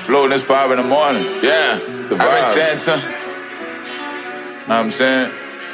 Floating this 5 in the morning. Yeah. I've been standing to. Know what I'm saying?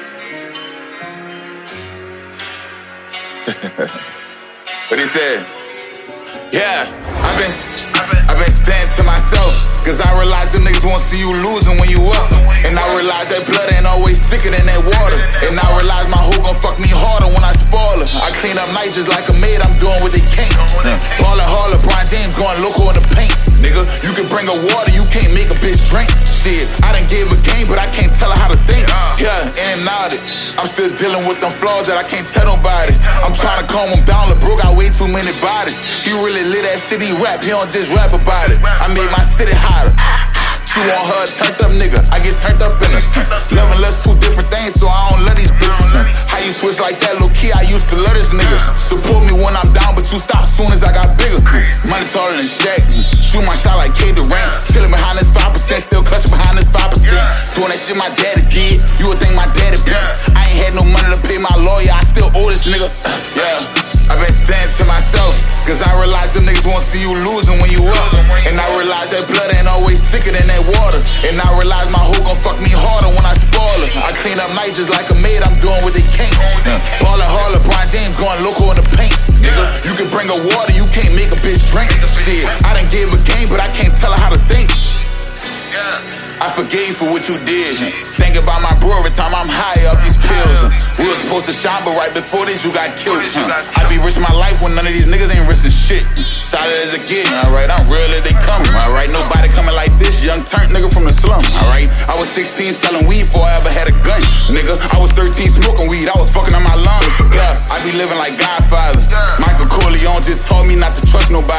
What he said? Yeah, I've been standing to myself, cause I realize them niggas won't see you losing when you up. And I realize that blood ain't always thicker than that water. And I realize my hoe gon' fuck me harder when I spoil her. I clean up nice just like a maid, I'm doing what they can't. Ballin' hard, LeBron James going local in the paint. Nigga, you can bring a water, you can't make a bitch drink. Shit, I done gave a game, but I can't tell her how to think. Yeah, in and out it. I'm still dealing with them flaws that I can't tell nobody. I'm trying to calm him down, LeBron got way too many bodies. He really lit that shit, he rap, he don't just rap about it. I made my city hotter. She want her a turned up nigga, I get turned up in her. Love and lust, two different things, so I don't love these bitches. How you switch like that, low key, I used to love this nigga. Support me when I'm down, but you stop soon as I got bigger. Money taller than Shaq, shoot my shot like K Durant. Chillin' behind this 5%, still clutching behind this 5%. Doing that shit my daddy did, you would think my daddy been. I ain't had no money to pay my lawyer, I still owe this nigga. Yeah, I've been standing to myself, cause I realize them niggas won't see you losing when you up. And I realize that blood ain't always thicker than that water. And I realize my hoe gon' fuck me harder when I spoil her. I clean up nice just like a maid, I'm doing what they can't. Ballin' hard, LeBron James going local in the paint. Nigga, you can bring a water, you can't make a bitch drink. Shit, I done gave a game, but I can't tell her how to think. I forgave for what you did. Think about my bro every time I'm high off these pills. We was supposed to shine, but right before this, you got killed. I be risking my life when none of these niggas ain't risking shit. Solid as a kid, alright, I'm real as they come, alright. Nobody coming like this, young turned nigga from the slum, alright. I was 16 selling weed before I ever had a gun, nigga. I was 13 smoking weed, I was fucking on my lungs. Yeah, I be living like Godfather. Michael Corleone just told me not to trust nobody.